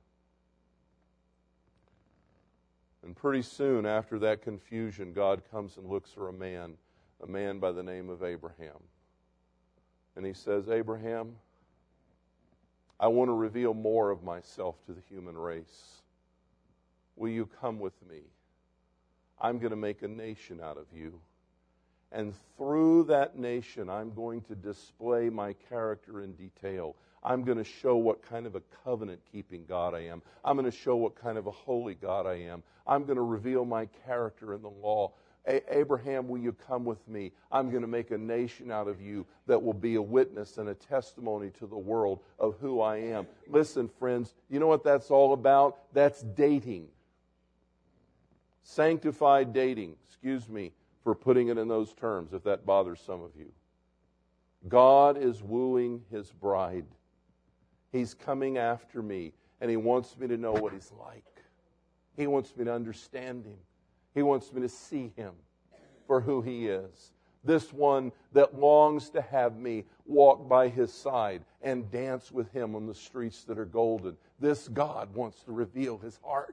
And pretty soon after that confusion, God comes and looks for a man by the name of Abraham. And he says, Abraham, I want to reveal more of myself to the human race. Will you come with me? I'm going to make a nation out of you. And through that nation, I'm going to display my character in detail. I'm going to show what kind of a covenant-keeping God I am. I'm going to show what kind of a holy God I am. I'm going to reveal my character in the law. Abraham, will you come with me? I'm going to make a nation out of you that will be a witness and a testimony to the world of who I am. Listen, friends, you know what that's all about? That's dating. Sanctified dating. Excuse me for putting it in those terms, if that bothers some of you. God is wooing his bride. He's coming after me, and he wants me to know what he's like. He wants me to understand him. He wants me to see him for who he is. This one that longs to have me walk by his side and dance with him on the streets that are golden. This God wants to reveal his heart.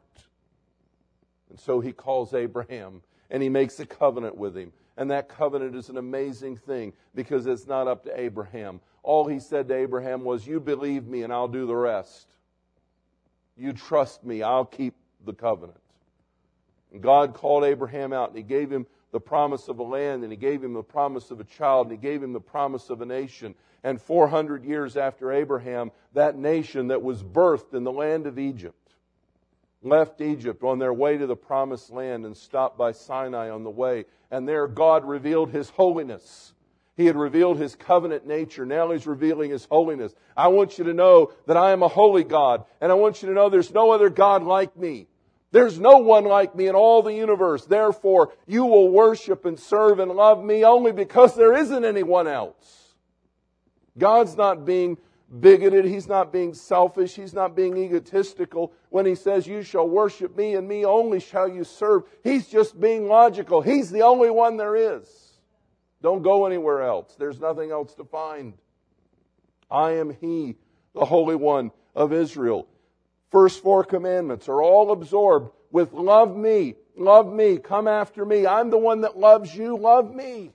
And so he calls Abraham, and he makes a covenant with him. And that covenant is an amazing thing because it's not up to Abraham. All he said to Abraham was, you believe me and I'll do the rest. You trust me, I'll keep the covenant. And God called Abraham out and he gave him the promise of a land, and he gave him the promise of a child, and he gave him the promise of a nation. And 400 years after Abraham, that nation that was birthed in the land of Egypt left Egypt on their way to the promised land and stopped by Sinai on the way. And there God revealed his holiness. He had revealed his covenant nature. Now he's revealing his holiness. I want you to know that I am a holy God. And I want you to know there's no other God like me. There's no one like me in all the universe. Therefore, you will worship and serve and love me only because there isn't anyone else. God's not being bigoted. He's not being selfish. He's not being egotistical when he says, you shall worship me and me only shall you serve. He's just being logical. He's the only one there is. Don't go anywhere else. There's nothing else to find. I am he, the Holy One of Israel. First 4 commandments are all absorbed with love me, come after me. I'm the one that loves you, love me.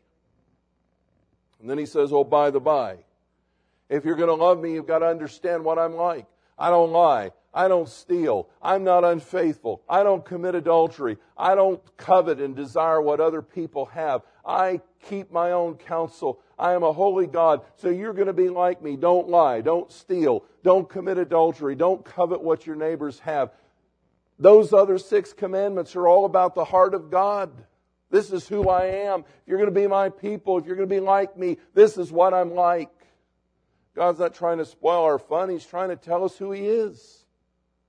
And then he says, oh, by the by, if you're going to love me, you've got to understand what I'm like. I don't lie. I don't steal. I'm not unfaithful. I don't commit adultery. I don't covet and desire what other people have. I keep my own counsel. I am a holy God, so you're going to be like me. Don't lie. Don't steal. Don't commit adultery. Don't covet what your neighbors have. Those other 6 commandments are all about the heart of God. This is who I am. If you're going to be my people, if you're going to be like me, this is what I'm like. God's not trying to spoil our fun. He's trying to tell us who he is.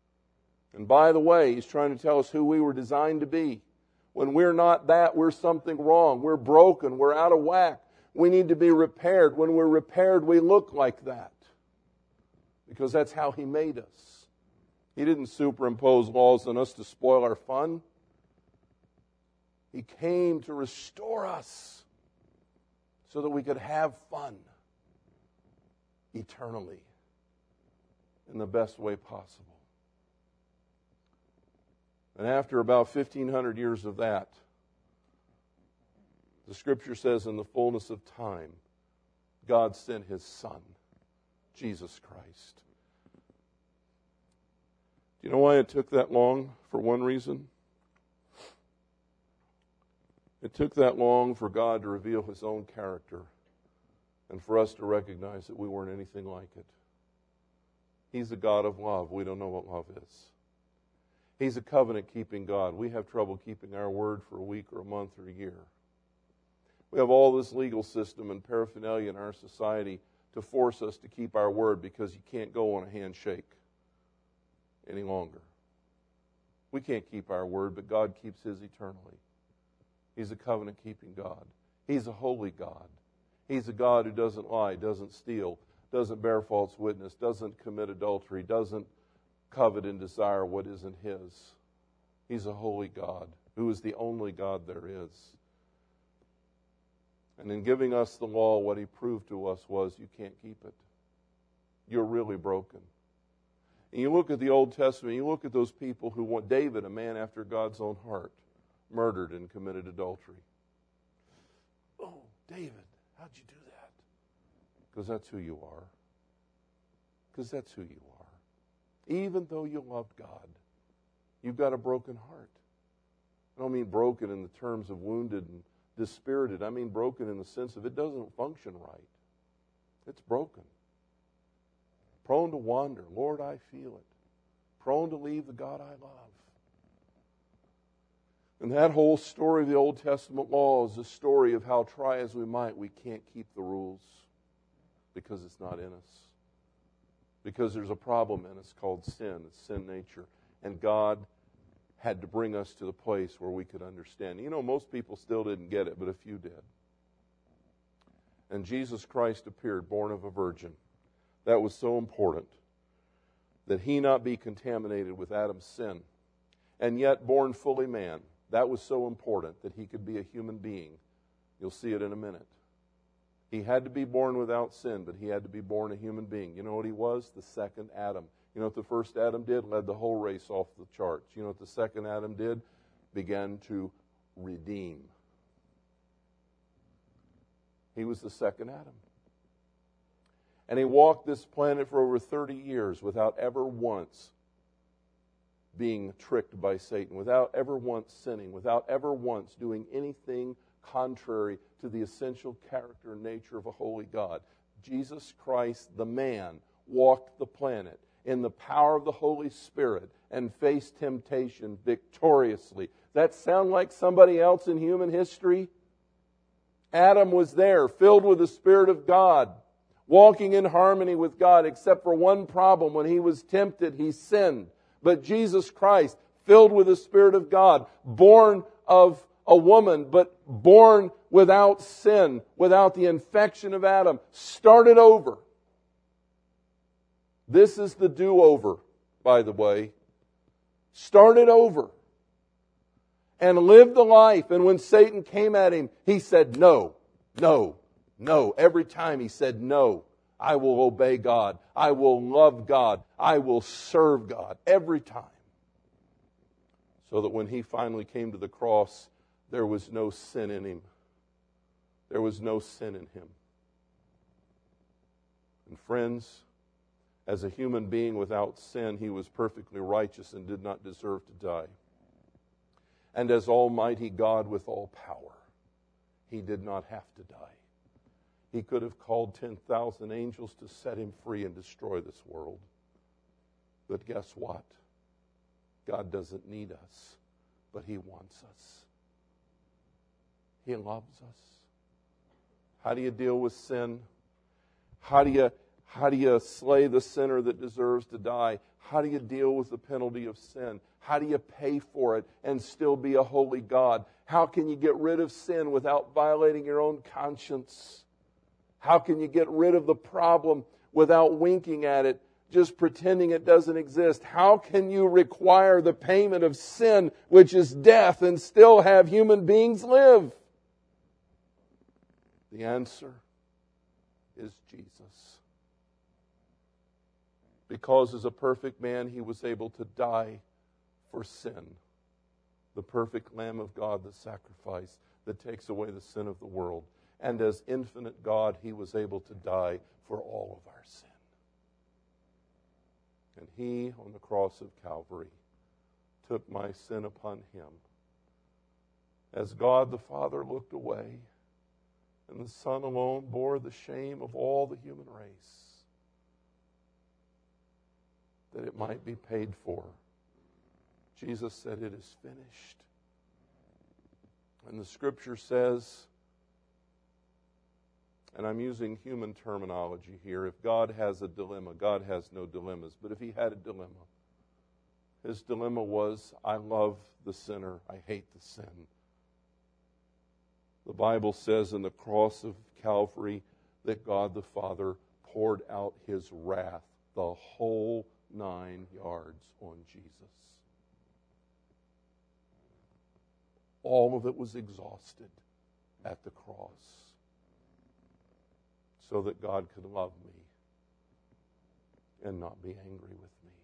And by the way, He's trying to tell us who we were designed to be. When we're not that, we're something wrong. We're broken. We're out of whack. We need to be repaired. When we're repaired, we look like that. Because that's how He made us. He didn't superimpose laws on us to spoil our fun. He came to restore us so that we could have fun eternally in the best way possible. And after about 1,500 years of that, the Scripture says in the fullness of time, God sent His Son, Jesus Christ. Do you know why it took that long? For one reason. It took that long for God to reveal His own character and for us to recognize that we weren't anything like it. He's a God of love. We don't know what love is. He's a covenant-keeping God. We have trouble keeping our word for a week or a month or a year. We have all this legal system and paraphernalia in our society to force us to keep our word because you can't go on a handshake any longer. We can't keep our word, but God keeps His eternally. He's a covenant-keeping God. He's a holy God. He's a God who doesn't lie, doesn't steal, doesn't bear false witness, doesn't commit adultery, doesn't covet and desire what isn't His. He's a holy God who is the only God there is. And in giving us the law, what He proved to us was you can't keep it. You're really broken. And you look at the Old Testament, you look at those people who want David, a man after God's own heart, murdered and committed adultery. Oh, David, how'd you do that? Because that's who you are. Because that's who you are. Even though you loved God, you've got a broken heart. I don't mean broken in the terms of wounded and dispirited. I mean broken in the sense of it doesn't function right. It's broken. Prone to wander. Lord, I feel it. Prone to leave the God I love. And that whole story of the Old Testament law is a story of how, try as we might, we can't keep the rules because it's not in us. Because there's a problem in us called sin. It's sin nature. And God had to bring us to the place where we could understand. You know, most people still didn't get it, but a few did. And Jesus Christ appeared, born of a virgin. That was so important, that He not be contaminated with Adam's sin, and yet born fully man. That was so important, that He could be a human being. You'll see it in a minute. He had to be born without sin, but He had to be born a human being. You know what He was? The second Adam. You know what the first Adam did? Led the whole race off the charts. You know what the second Adam did? Began to redeem. He was the second Adam. And He walked this planet for over 30 years without ever once being tricked by Satan, without ever once sinning, without ever once doing anything contrary to the essential character and nature of a holy God. Jesus Christ, the man, walked the planet in the power of the Holy Spirit and faced temptation victoriously. That sound like somebody else in human history? Adam was there, filled with the Spirit of God, walking in harmony with God, except for one problem. When he was tempted, he sinned. But Jesus Christ, filled with the Spirit of God, born of a woman, but born without sin, without the infection of Adam, started over. This is the do-over, by the way. Started over. And lived the life. And when Satan came at him, he said, no, no, no. Every time he said, no, I will obey God. I will love God. I will serve God. Every time. So that when he finally came to the cross, there was no sin in him. There was no sin in him. And friends, as a human being without sin, he was perfectly righteous and did not deserve to die. And as Almighty God with all power, he did not have to die. He could have called 10,000 angels to set him free and destroy this world. But guess what? God doesn't need us, but he wants us. He loves us. How do you deal with sin? How do you slay the sinner that deserves to die? How do you deal with the penalty of sin? How do you pay for it and still be a holy God? How can you get rid of sin without violating your own conscience? How can you get rid of the problem without winking at it, just pretending it doesn't exist? How can you require the payment of sin, which is death, and still have human beings live? The answer is Jesus. Because as a perfect man, He was able to die for sin. The perfect Lamb of God, the sacrifice that takes away the sin of the world. And as infinite God, He was able to die for all of our sin. And He, on the cross of Calvary, took my sin upon Him. As God the Father looked away, and the Son alone bore the shame of all the human race, that it might be paid for. Jesus said, "It is finished." And the Scripture says, and I'm using human terminology here, if God has a dilemma, God has no dilemmas, but if He had a dilemma, His dilemma was, I love the sinner, I hate the sin. The Bible says in the cross of Calvary that God the Father poured out His wrath, the whole 9 yards on Jesus. All of it was exhausted at the cross so that God could love me and not be angry with me.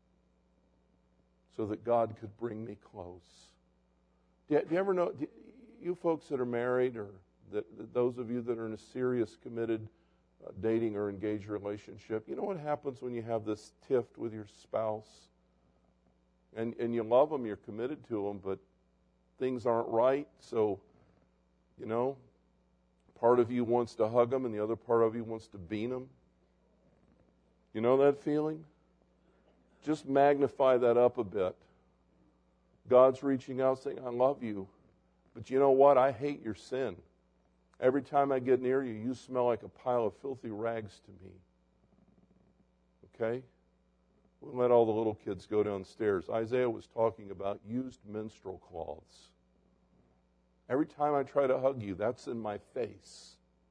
So that God could bring me close. Do you ever know, you folks that are married, or those of you that are in a serious, committed dating or engaged relationship, you know what happens when you have this tiff with your spouse? And you love them, you're committed to them, but things aren't right, so, you know, part of you wants to hug them and the other part of you wants to beat them. You know that feeling? Just magnify that up a bit. God's reaching out saying, I love you, but you know what? I hate your sin. Every time I get near you, you smell like a pile of filthy rags to me. Okay? We'll let all the little kids go downstairs. Isaiah was talking about used menstrual cloths. Every time I try to hug you, that's in my face.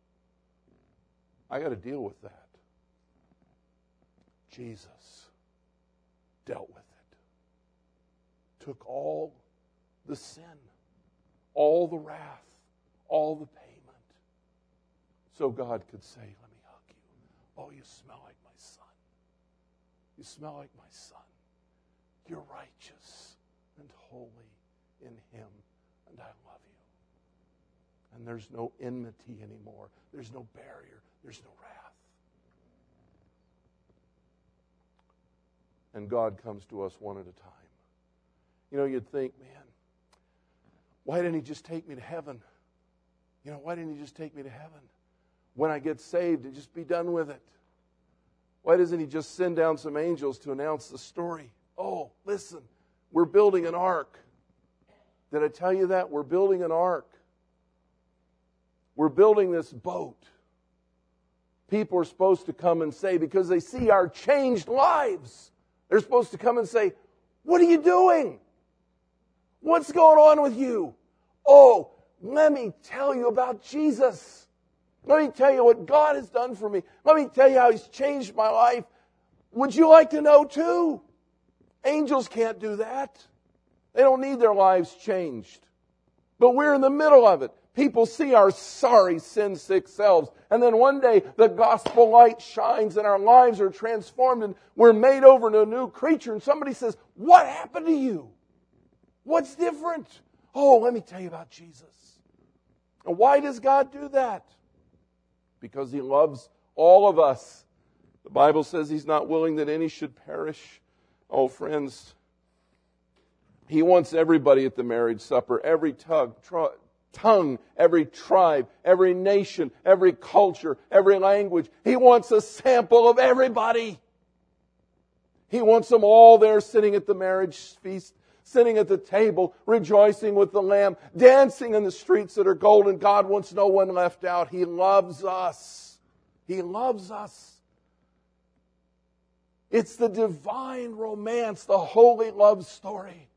I got to deal with that. Jesus dealt with it. Took all the sin, all the wrath, all the payment, so God could say, let me hug you. Oh, you smell like my son. You smell like my son. You're righteous and holy in Him, and I love you. And there's no enmity anymore. There's no barrier. There's no wrath. And God comes to us one at a time. You know, you'd think, man, why didn't He just take me to heaven? You know, why didn't He just take me to heaven? When I get saved, and just be done with it. Why doesn't He just send down some angels to announce the story? Oh, listen, we're building an ark. Did I tell you that? We're building an ark. We're building this boat. People are supposed to come and say, because they see our changed lives, they're supposed to come and say, what are you doing? What's going on with you? Oh, let me tell you about Jesus. Let me tell you what God has done for me. Let me tell you how He's changed my life. Would you like to know too? Angels can't do that. They don't need their lives changed. But we're in the middle of it. People see our sorry, sin-sick selves. And then one day the gospel light shines and our lives are transformed and we're made over to a new creature. And somebody says, what happened to you? What's different? Oh, let me tell you about Jesus. And why does God do that? Because He loves all of us. The Bible says He's not willing that any should perish. Oh, friends, He wants everybody at the marriage supper, every tongue, every tribe, every nation, every culture, every language. He wants a sample of everybody. He wants them all there sitting at the marriage feast, sitting at the table, rejoicing with the Lamb, dancing in the streets that are golden. God wants no one left out. He loves us. He loves us. It's the divine romance, the holy love story.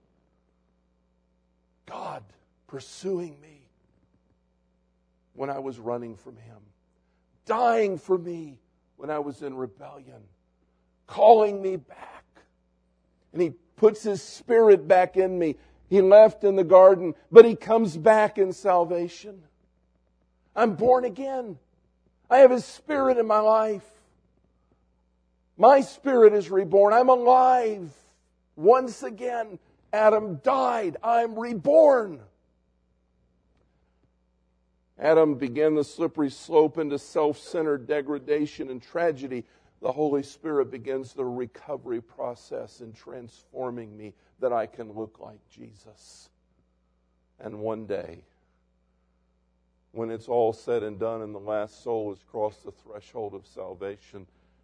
God pursuing me when I was running from Him, dying for me when I was in rebellion, calling me back. And He puts His Spirit back in me. He left in the garden, but He comes back in salvation. I'm born again. I have His Spirit in my life. My spirit is reborn. I'm alive. Once again, Adam died. I'm reborn. Adam began the slippery slope into self-centered degradation and tragedy. The Holy Spirit begins the recovery process in transforming me that I can look like Jesus. And one day, when it's all said and done and the last soul has crossed the threshold of salvation,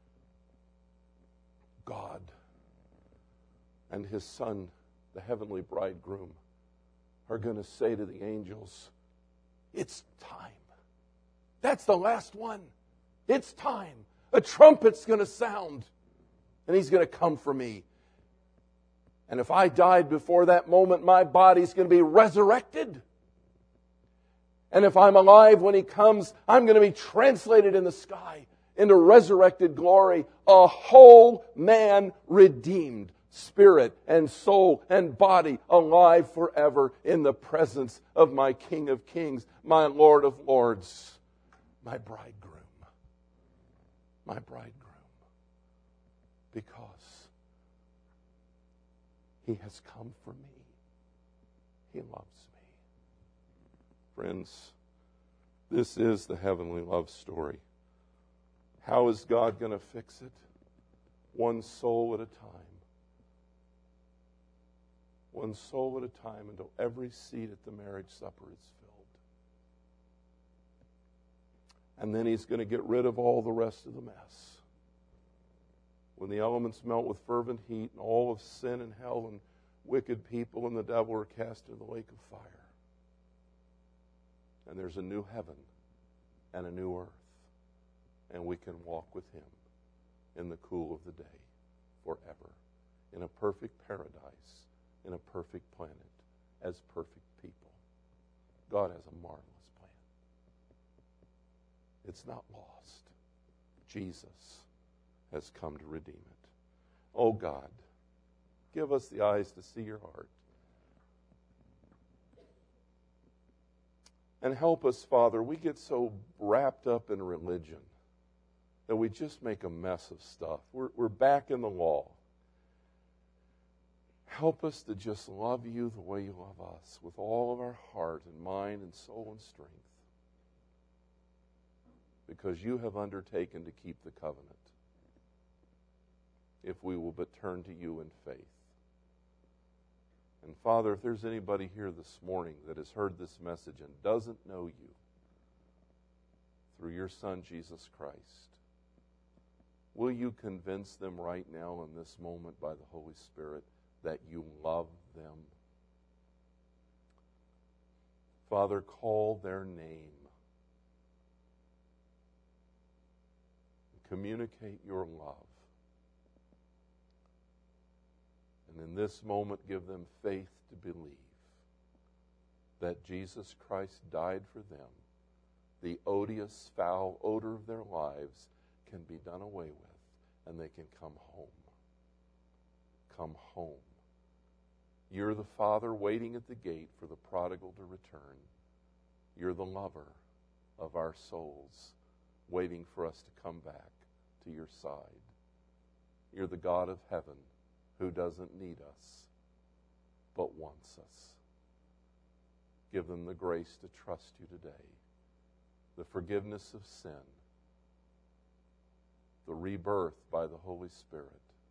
God and His Son, the heavenly bridegroom, are going to say to the angels, it's time. That's the last one. It's time. A trumpet's going to sound, and He's going to come for me. And if I died before that moment, my body's going to be resurrected. And if I'm alive when He comes, I'm going to be translated in the sky into resurrected glory, a whole man redeemed, spirit and soul and body, alive forever in the presence of my King of Kings, my Lord of Lords, my bridegroom. My bridegroom. Because He has come for me. He loves me. Friends, this is the heavenly love story. How is God going to fix it? One soul at a time. One soul at a time until every seat at the marriage supper is filled. And then He's going to get rid of all the rest of the mess. When the elements melt with fervent heat and all of sin and hell and wicked people and the devil are cast into the lake of fire. And there's a new heaven and a new earth. And we can walk with Him in the cool of the day forever. In a perfect paradise, in a perfect planet, as perfect people. God has a marvelous plan. It's not lost. Jesus has come to redeem it. Oh God, give us the eyes to see Your heart. And help us, Father. We get so wrapped up in religion that we just make a mess of stuff. We're back in the law. Help us to just love You the way You love us, with all of our heart and mind and soul and strength. Because You have undertaken to keep the covenant, if we will but turn to You in faith. And Father, if there's anybody here this morning that has heard this message and doesn't know You through Your Son, Jesus Christ, will You convince them right now in this moment by the Holy Spirit that You love them? Father, call their name. Communicate Your love. And in this moment, give them faith to believe that Jesus Christ died for them. The odious, foul odor of their lives can be done away with, and they can come home. Come home. You're the Father waiting at the gate for the prodigal to return. You're the lover of our souls, waiting for us to come back to Your side. You're the God of heaven who doesn't need us, but wants us. Give them the grace to trust You today, the forgiveness of sin, the rebirth by the Holy Spirit,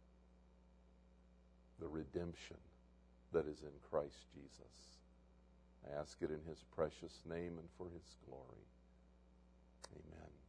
the redemption that is in Christ Jesus. I ask it in His precious name and for His glory. Amen.